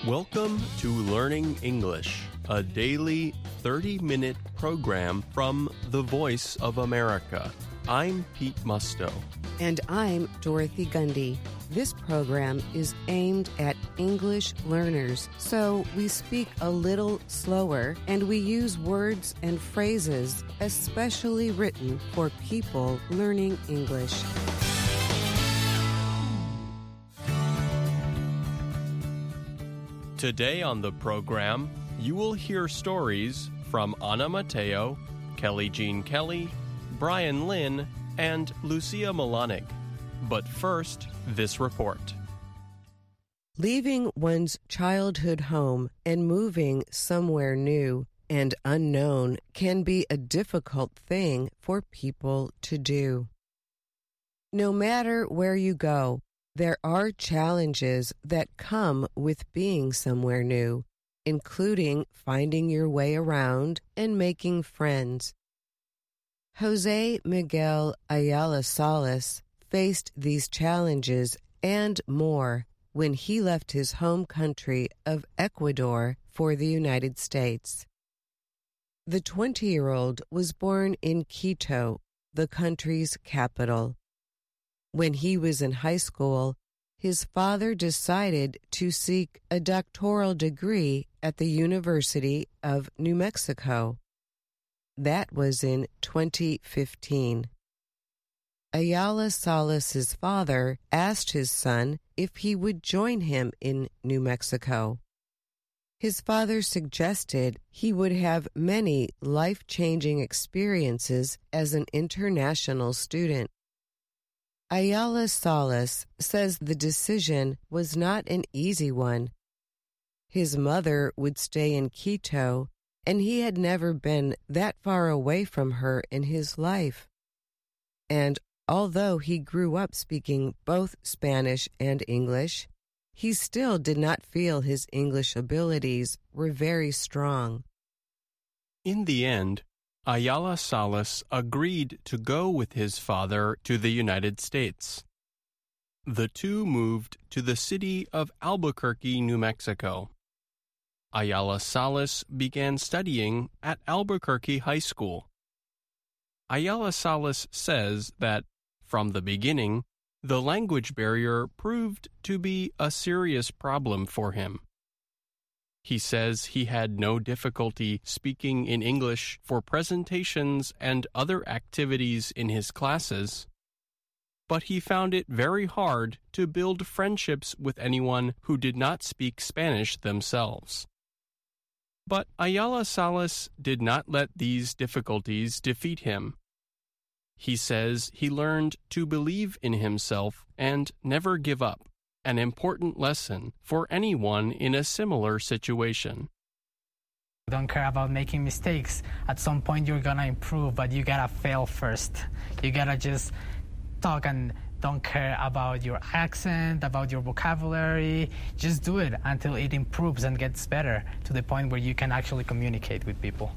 Welcome to Learning English, a daily 30-minute program from the Voice of America. I'm Pete Musto. And I'm Dorothy Gundy. This program is aimed at English learners, so we speak a little slower and we use words and phrases especially written for people learning English. Today on the program, you will hear stories from Anna Mateo, Kelly Jean Kelly, Brian Lynn, and Lucia Molanig. But first, this report. Leaving one's childhood home and moving somewhere new and unknown can be a difficult thing for people to do. No matter where you go, there are challenges that come with being somewhere new, including finding your way around and making friends. Jose Miguel Ayala Salas faced these challenges and more when he left his home country of Ecuador for the United States. The 20-year-old was born in Quito, the country's capital. When he was in high school, his father decided to seek a doctoral degree at the University of New Mexico. That was in 2015. Ayala Salas's father asked his son if he would join him in New Mexico. His father suggested he would have many life-changing experiences as an international student. Ayala Salas says the decision was not an easy one. His mother would stay in Quito, and he had never been that far away from her in his life. And although he grew up speaking both Spanish and English, he still did not feel his English abilities were very strong. In the end, Ayala Salas agreed to go with his father to the United States. The two moved to the city of Albuquerque, New Mexico. Ayala Salas began studying at Albuquerque High School. Ayala Salas says that, from the beginning, the language barrier proved to be a serious problem for him. He says he had no difficulty speaking in English for presentations and other activities in his classes, but he found it very hard to build friendships with anyone who did not speak Spanish themselves. But Ayala Salas did not let these difficulties defeat him. He says he learned to believe in himself and never give up, an important lesson for anyone in a similar situation. Don't care about making mistakes. At some point you're gonna improve, but you gotta fail first. You gotta just talk and don't care about your accent, about your vocabulary. Just do it until it improves and gets better to the point where you can actually communicate with people.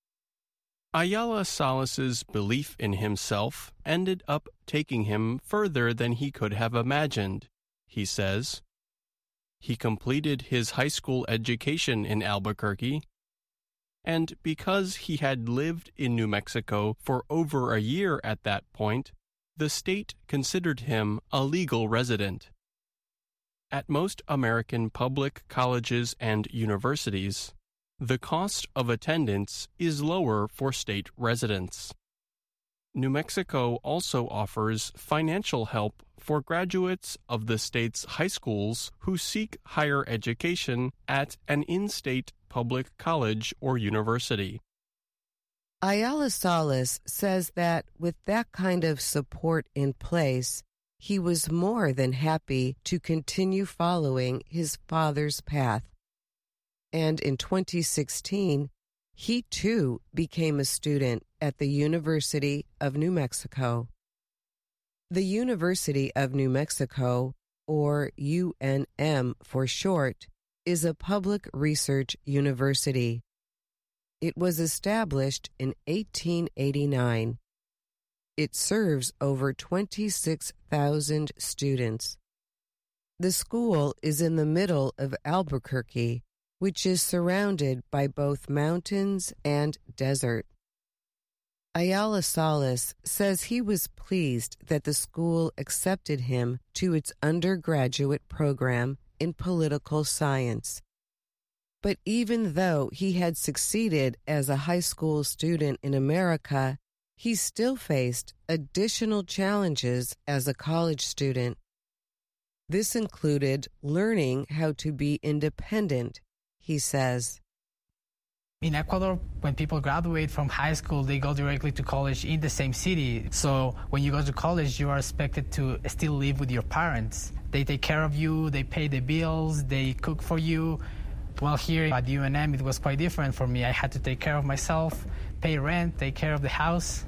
Ayala Salas's belief in himself ended up taking him further than he could have imagined, he says. He completed his high school education in Albuquerque, and because he had lived in New Mexico for over a year at that point, the state considered him a legal resident. At most American public colleges and universities, the cost of attendance is lower for state residents. New Mexico also offers financial help for graduates of the state's high schools who seek higher education at an in-state public college or university. Ayala Salas says that with that kind of support in place, he was more than happy to continue following his father's path. And in 2016, he too became a student at the University of New Mexico. The University of New Mexico, or UNM for short, is a public research university. It was established in 1889. It serves over 26,000 students. The school is in the middle of Albuquerque, which is surrounded by both mountains and desert. Ayala Salas says he was pleased that the school accepted him to its undergraduate program in political science. But even though he had succeeded as a high school student in America, he still faced additional challenges as a college student. This included learning how to be independent, he says. In Ecuador, when people graduate from high school, they go directly to college in the same city. So when you go to college, you are expected to still live with your parents. They take care of you, they pay the bills, they cook for you. Well, here at UNM, it was quite different for me. I had to take care of myself, pay rent, take care of the house.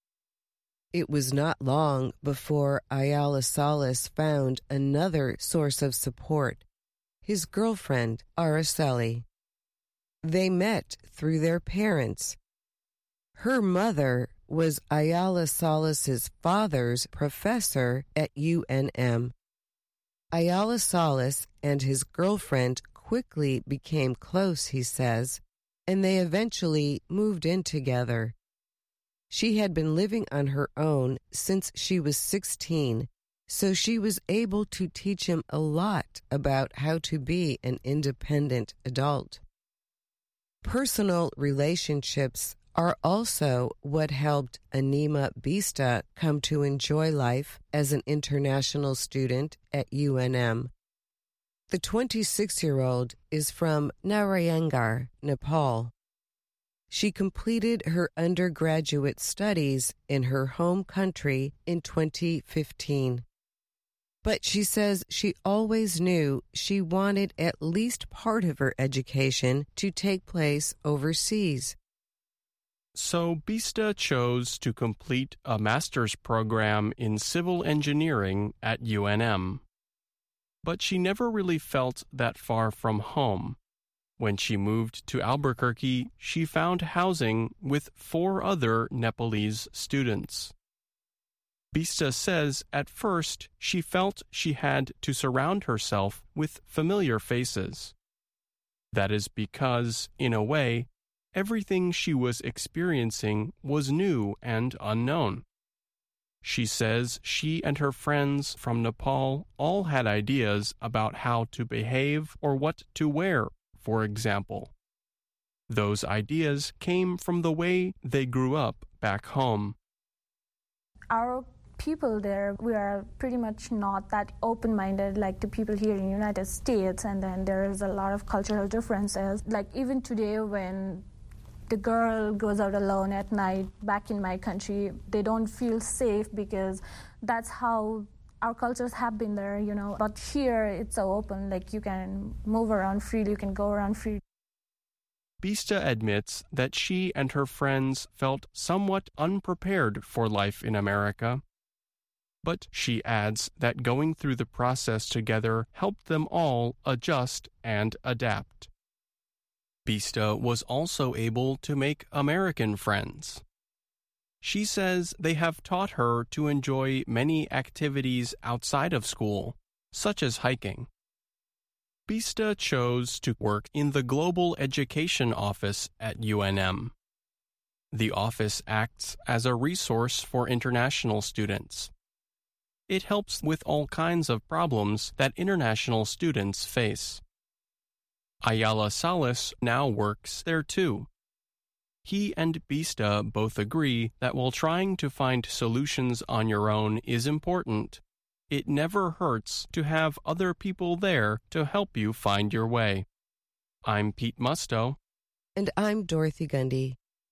It was not long before Ayala Salas found another source of support, his girlfriend, Araceli. They met through their parents. Her mother was Ayala Salas's father's professor at UNM. Ayala Salas and his girlfriend quickly became close, he says, and they eventually moved in together. She had been living on her own since she was 16, so she was able to teach him a lot about how to be an independent adult. Personal relationships are also what helped Anima Bista come to enjoy life as an international student at UNM. The 26-year-old is from Narayangarh, Nepal. She completed her undergraduate studies in her home country in 2015. But she says she always knew she wanted at least part of her education to take place overseas. So Bista chose to complete a master's program in civil engineering at UNM. But she never really felt that far from home. When she moved to Albuquerque, she found housing with 4 other Nepalese students. Bista says at first she felt she had to surround herself with familiar faces. That is because, in a way, everything she was experiencing was new and unknown. She says she and her friends from Nepal all had ideas about how to behave or what to wear, for example. Those ideas came from the way they grew up back home. Our people there, we are pretty much not that open-minded like the people here in the United States, and then there is a lot of cultural differences. Like even today when the girl goes out alone at night back in my country, they don't feel safe because that's how our cultures have been there, you know. But here it's so open, like you can move around freely, you can go around freely. Bista admits that she and her friends felt somewhat unprepared for life in America. But she adds that going through the process together helped them all adjust and adapt. Bista was also able to make American friends. She says they have taught her to enjoy many activities outside of school, such as hiking. Bista chose to work in the Global Education Office at UNM. The office acts as a resource for international students. It helps with all kinds of problems that international students face. Ayala Salas now works there too. He and Bista both agree that while trying to find solutions on your own is important, it never hurts to have other people there to help you find your way. I'm Pete Musto. And I'm Dorothy Gundy.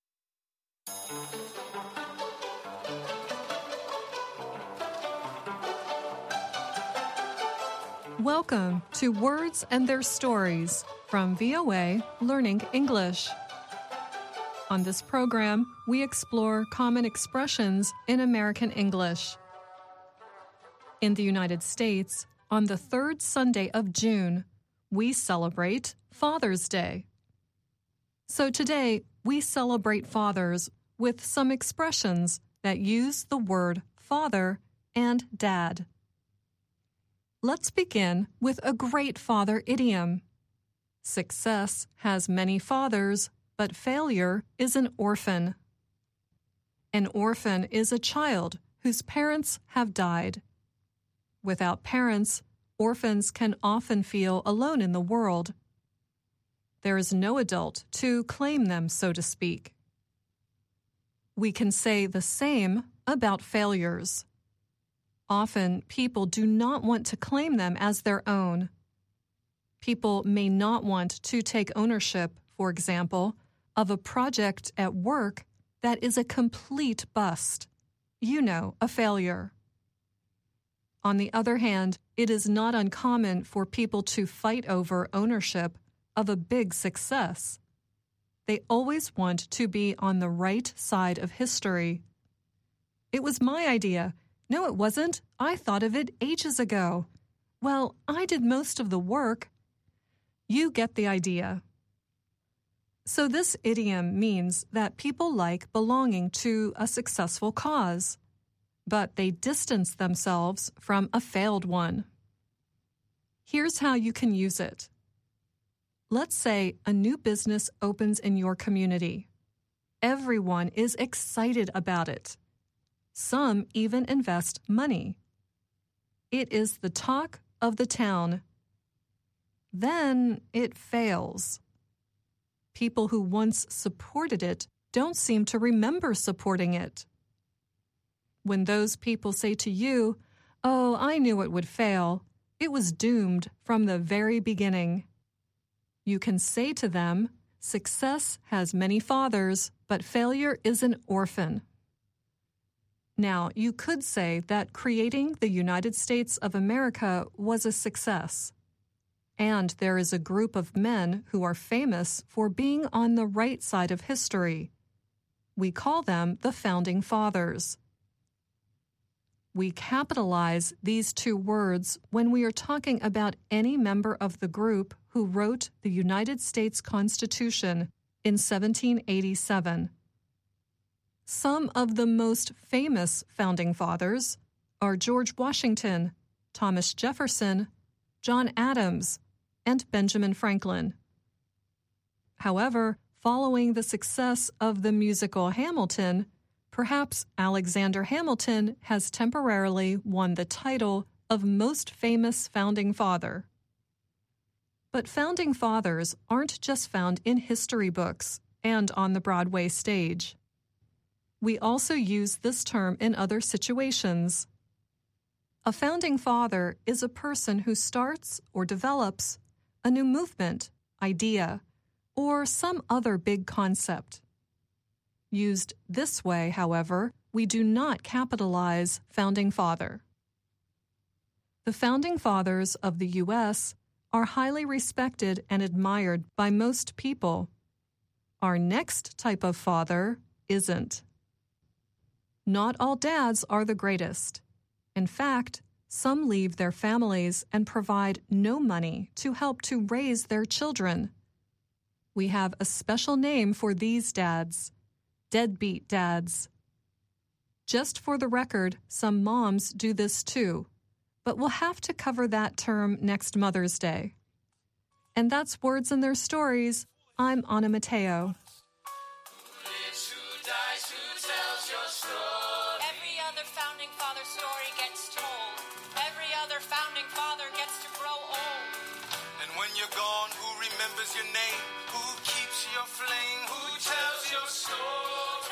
Welcome to Words and Their Stories from VOA Learning English. On this program, we explore common expressions in American English. In the United States, on the third Sunday of June, we celebrate Father's Day. So today, we celebrate fathers with some expressions that use the word father and dad. Let's begin with a great father idiom. Success has many fathers, but failure is an orphan. An orphan is a child whose parents have died. Without parents, orphans can often feel alone in the world. There is no adult to claim them, so to speak. We can say the same about failures. Often, people do not want to claim them as their own. People may not want to take ownership, for example, of a project at work that is a complete bust. You know, a failure. On the other hand, it is not uncommon for people to fight over ownership of a big success. They always want to be on the right side of history. It was my idea. No, it wasn't. I thought of it ages ago. Well, I did most of the work. You get the idea. So this idiom means that people like belonging to a successful cause, but they distance themselves from a failed one. Here's how you can use it. Let's say a new business opens in your community. Everyone is excited about it. Some even invest money. It is the talk of the town. Then it fails. People who once supported it don't seem to remember supporting it. When those people say to you, "Oh, I knew it would fail. It was doomed from the very beginning," you can say to them, "Success has many fathers, but failure is an orphan." Now, you could say that creating the United States of America was a success. And there is a group of men who are famous for being on the right side of history. We call them the Founding Fathers. We capitalize these two words when we are talking about any member of the group who wrote the United States Constitution in 1787. Some of the most famous Founding Fathers are George Washington, Thomas Jefferson, John Adams, and Benjamin Franklin. However, following the success of the musical Hamilton, perhaps Alexander Hamilton has temporarily won the title of most famous founding father. But founding fathers aren't just found in history books and on the Broadway stage. We also use this term in other situations. A founding father is a person who starts or develops a new movement, idea, or some other big concept. Used this way, however, we do not capitalize founding father. The founding fathers of the U.S. are highly respected and admired by most people. Our next type of father isn't. Not all dads are the greatest. In fact, some leave their families and provide no money to help to raise their children. We have a special name for these dads: deadbeat dads. Just for the record, some moms do this too, but we'll have to cover that term next Mother's Day. And that's Words and Their Stories. I'm Anna Mateo. Your name, who keeps your flame, who tells your story,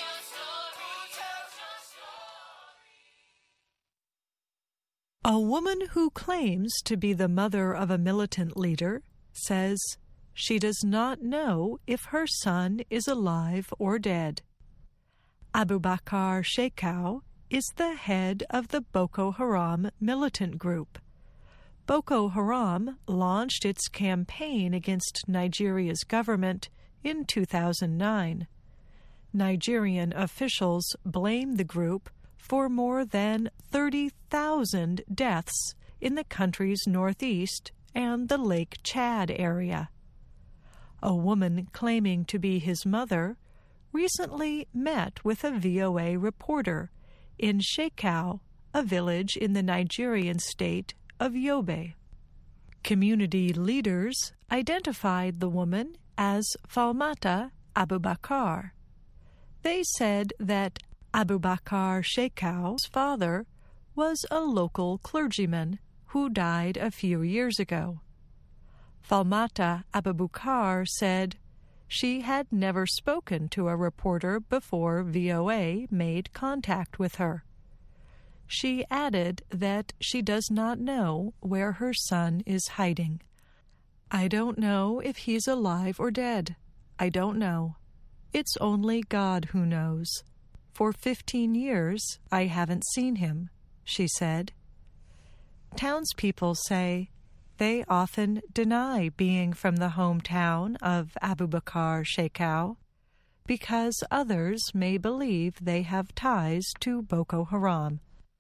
A woman who claims to be the mother of a militant leader says she does not know if her son is alive or dead. Abubakar Shekau is the head of the Boko Haram militant group. Boko Haram launched its campaign against Nigeria's government in 2009. Nigerian officials blame the group for more than 30,000 deaths in the country's northeast and the Lake Chad area. A woman claiming to be his mother recently met with a VOA reporter in Shekau, a village in the Nigerian state of Yobe. Community leaders identified the woman as Falmata Abubakar. They said that Abubakar Shekau's father was a local clergyman who died a few years ago. Falmata Abubakar said she had never spoken to a reporter before VOA made contact with her. She added that she does not know where her son is hiding. "I don't know if he's alive or dead. I don't know. It's only God who knows. For 15 years I haven't seen him," she said. Townspeople say they often deny being from the hometown of Abubakar Shekau because others may believe they have ties to Boko Haram.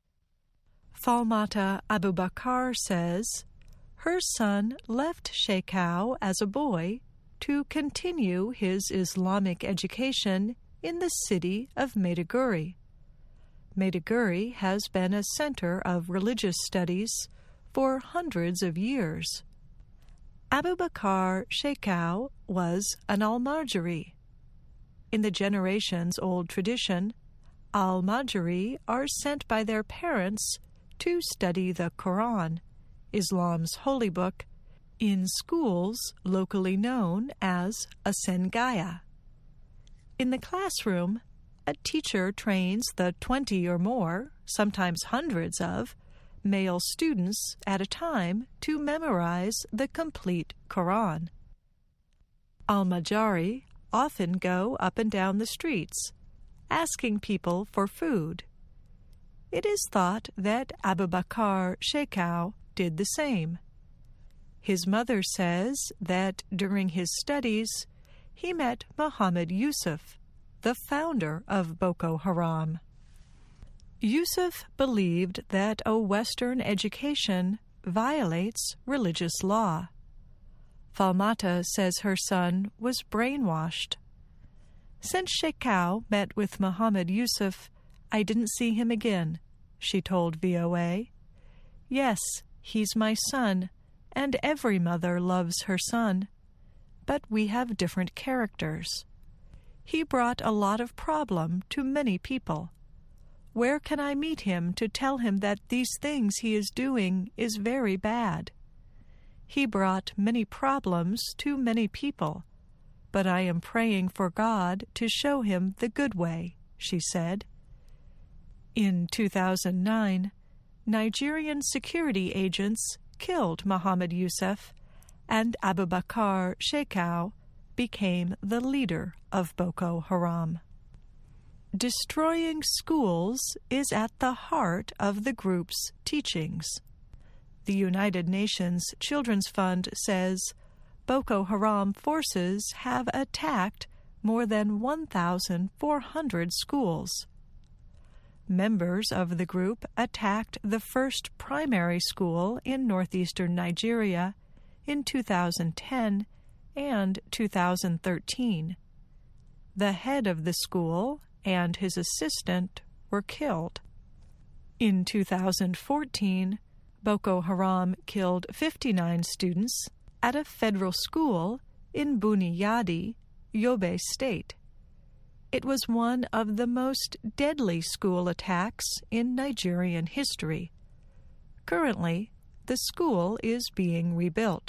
Falmata Abubakar says her son left Shekau as a boy to continue his Islamic education in the city of Maiduguri. Maiduguri has been a center of religious studies for hundreds of years. Abubakar Shekau was an Almajiri. In the generations-old tradition, Almajiri are sent by their parents to study the Quran, Islam's holy book, in schools locally known as a Sengaya. In the classroom, a teacher trains the 20 or more, sometimes hundreds of, male students at a time to memorize the complete Quran. Almajiri often go up and down the streets, asking people for food. It is thought that Abubakar Shekau did the same. His mother says that during his studies, he met Muhammad Yusuf, the founder of Boko Haram. Yusuf believed that a Western education violates religious law. Falmata says her son was brainwashed. "Since Shekau met with Muhammad Yusuf, I didn't see him again," she told VOA. "Yes, he's my son, and every mother loves her son. But we have different characters. He brought a lot of problem to many people. Where can I meet him to tell him that these things he is doing is very bad? He brought many problems to many people, but I am praying for God to show him the good way," she said. In 2009, Nigerian security agents killed Muhammad Yusuf, and Abubakar Shekau became the leader of Boko Haram. Destroying schools is at the heart of the group's teachings. The United Nations Children's Fund says Boko Haram forces have attacked more than 1,400 schools. Members of the group attacked the first primary school in northeastern Nigeria in 2010 and 2013. The head of the school and his assistant were killed. In 2014, Boko Haram killed 59 students at a federal school in Buniyadi, Yobe State. It was one of the most deadly school attacks in Nigerian history. Currently, the school is being rebuilt.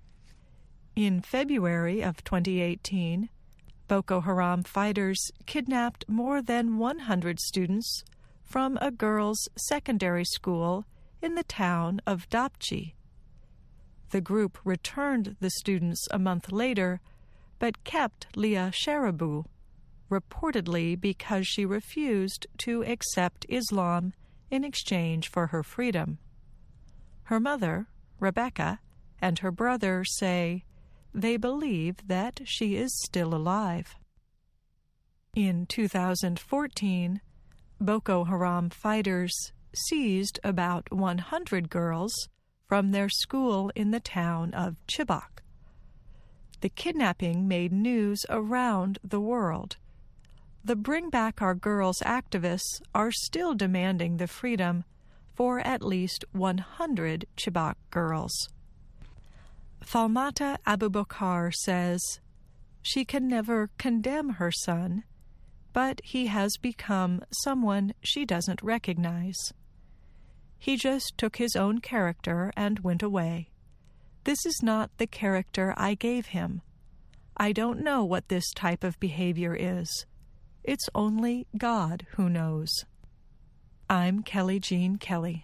In February of 2018, Boko Haram fighters kidnapped more than 100 students from a girls' secondary school in the town of Dapchi. The group returned the students a month later, but kept Leah Sharibu, reportedly because she refused to accept Islam in exchange for her freedom. Her mother, Rebecca, and her brother say they believe that she is still alive. In 2014, Boko Haram fighters seized about 100 girls from their school in the town of Chibok. The kidnapping made news around the world. The Bring Back Our Girls activists are still demanding the freedom for at least 100 Chibok girls. Falmata Abubakar says she can never condemn her son, but he has become someone she doesn't recognize. He just took his own character and went away. This is not the character I gave him. I don't know what this type of behavior is. It's only God who knows. I'm Kelly Jean Kelly.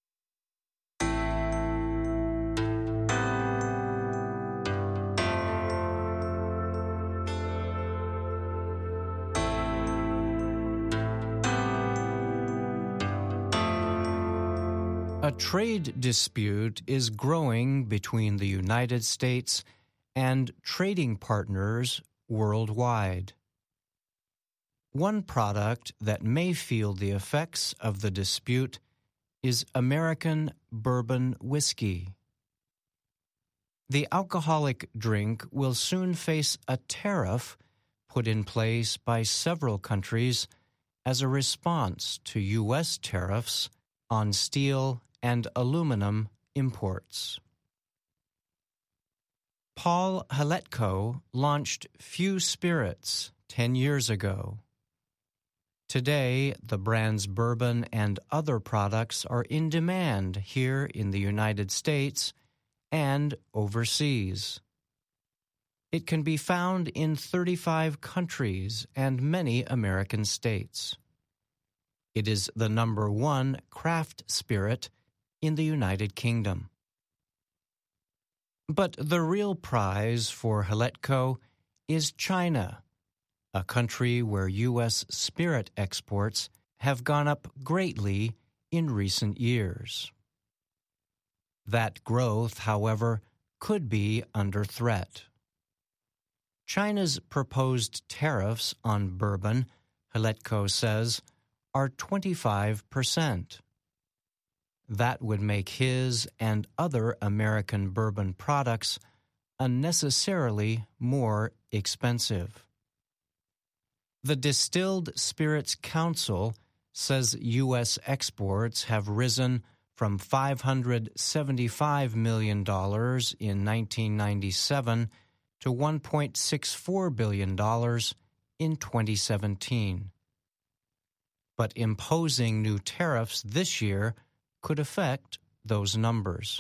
A trade dispute is growing between the United States and trading partners worldwide. One product that may feel the effects of the dispute is American bourbon whiskey. The alcoholic drink will soon face a tariff put in place by several countries as a response to U.S. tariffs on steel and aluminum imports. Paul Haletko launched Few Spirits 10 years ago. Today, the brand's bourbon and other products are in demand here in the United States and overseas. It can be found in 35 countries and many American states. It is the #1 craft spirit in the United Kingdom. But the real prize for Haletko is China, a country where U.S. spirit exports have gone up greatly in recent years. That growth, however, could be under threat. China's proposed tariffs on bourbon, Haletko says, are 25%. That would make his and other American bourbon products unnecessarily more expensive. The Distilled Spirits Council says U.S. exports have risen from $575 million in 1997 to $1.64 billion in 2017. But imposing new tariffs this year could affect those numbers.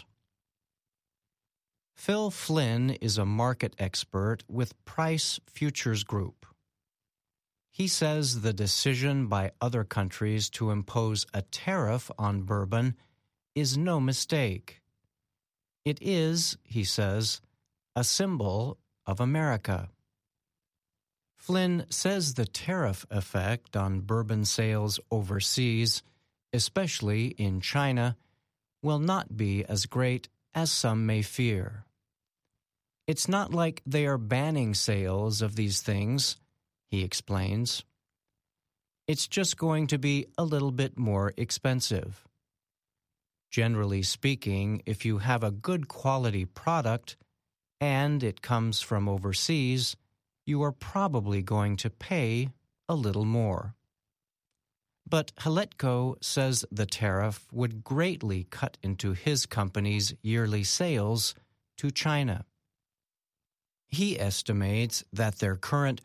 Phil Flynn is a market expert with Price Futures Group. He says the decision by other countries to impose a tariff on bourbon is no mistake. It is, he says, a symbol of America. Flynn says the tariff effect on bourbon sales overseas, especially in China, will not be as great as some may fear. It's not like they are banning sales of these things, he explains. It's just going to be a little bit more expensive. Generally speaking, if you have a good quality product and it comes from overseas, you are probably going to pay a little more. But Haletko says the tariff would greatly cut into his company's yearly sales to China. He estimates that their current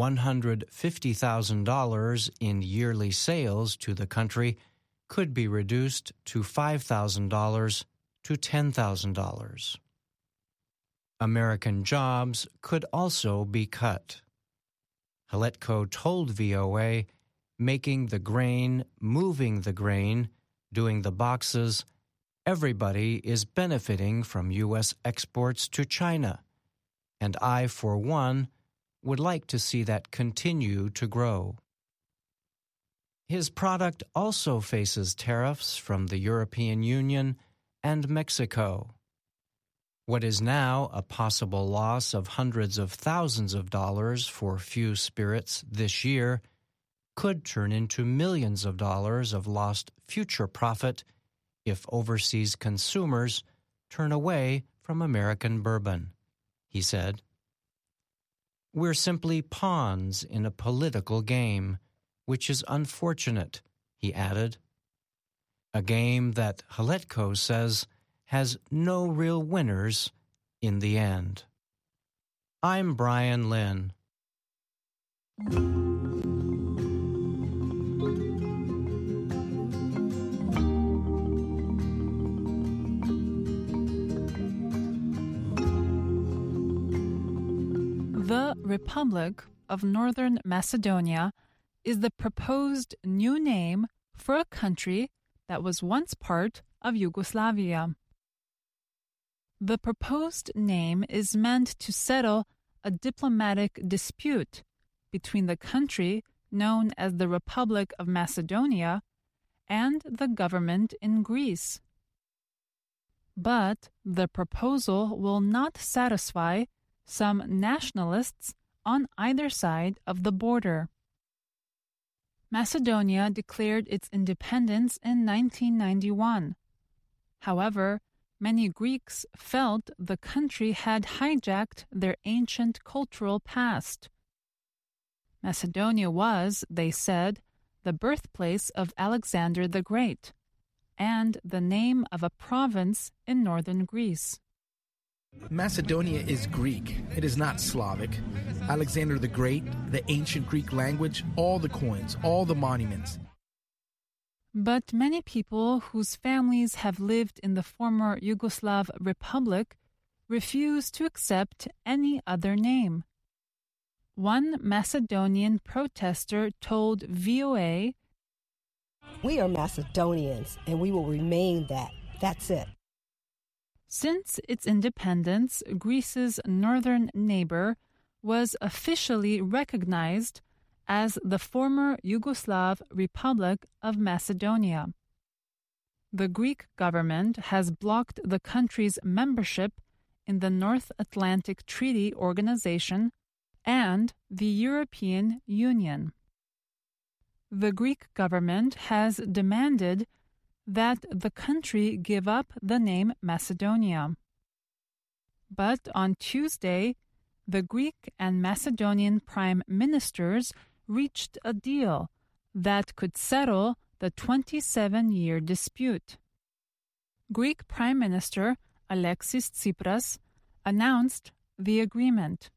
$150,000 in yearly sales to the country could be reduced to $5,000 to $10,000. American jobs could also be cut. Haletko told VOA making the grain, moving the grain, doing the boxes, everybody is benefiting from U.S. exports to China, and I, for one, would like to see that continue to grow. His product also faces tariffs from the European Union and Mexico. What is now a possible loss of hundreds of thousands of dollars for Few Spirits this year could turn into millions of dollars of lost future profit if overseas consumers turn away from American bourbon, he said. We're simply pawns in a political game, which is unfortunate, he added. a game that Haletko says has no real winners in the end. I'm Brian Lynn. The Republic of Northern Macedonia is the proposed new name for a country that was once part of Yugoslavia. The proposed name is meant to settle a diplomatic dispute between the country known as the Republic of Macedonia and the government in Greece. But the proposal will not satisfy some nationalists on either side of the border. Macedonia declared its independence in 1991. However, many Greeks felt the country had hijacked their ancient cultural past. Macedonia was, they said, the birthplace of Alexander the Great and the name of a province in northern Greece. Macedonia is Greek. It is not Slavic. Alexander the Great, the ancient Greek language, all the coins, all the monuments. But many people whose families have lived in the former Yugoslav Republic refuse to accept any other name. One Macedonian protester told VOA, "We are Macedonians, and we will remain that. That's it." Since its independence, Greece's northern neighbor was officially recognized as the former Yugoslav Republic of Macedonia. The Greek government has blocked the country's membership in the North Atlantic Treaty Organization and the European Union. The Greek government has demanded that the country give up the name Macedonia. But on Tuesday, the Greek and Macedonian prime ministers reached a deal that could settle the 27-year dispute. Greek Prime Minister Alexis Tsipras announced the agreement.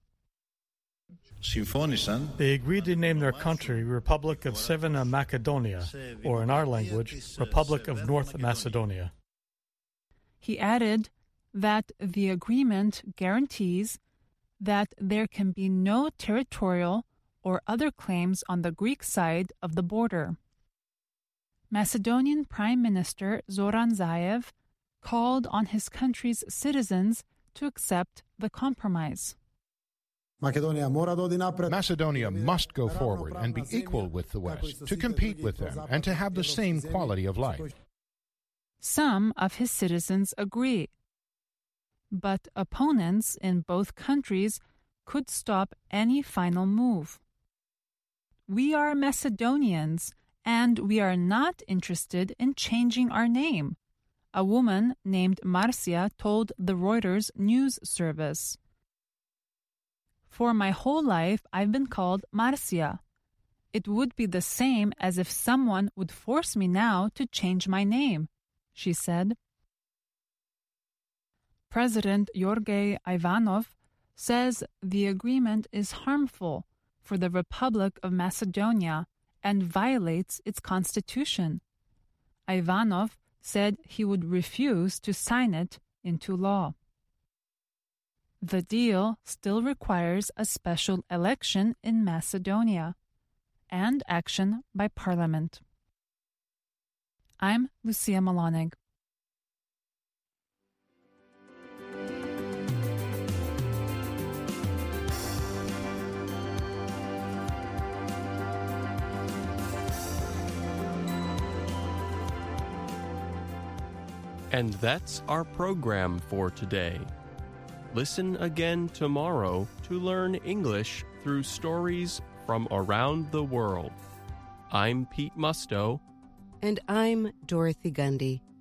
They agreed to name their country Republic of Severna Macedonia, or in our language, Republic of North Macedonia. He added that the agreement guarantees that there can be no territorial or other claims on the Greek side of the border. Macedonian Prime Minister Zoran Zaev called on his country's citizens to accept the compromise. Macedonia must go forward and be equal with the West, to compete with them and to have the same quality of life. Some of his citizens agree, but opponents in both countries could stop any final move. "We are Macedonians, and we are not interested in changing our name," a woman named Marcia told the Reuters news service. "For my whole life, I've been called Marcia. It would be the same as if someone would force me now to change my name," she said. President Georgi Ivanov says the agreement is harmful for the Republic of Macedonia and violates its constitution. Ivanov said he would refuse to sign it into law. The deal still requires a special election in Macedonia and action by Parliament. I'm Lucia Malonig. And that's our program for today. Listen again tomorrow to learn English through stories from around the world. I'm Pete Musto. And I'm Dorothy Gundy.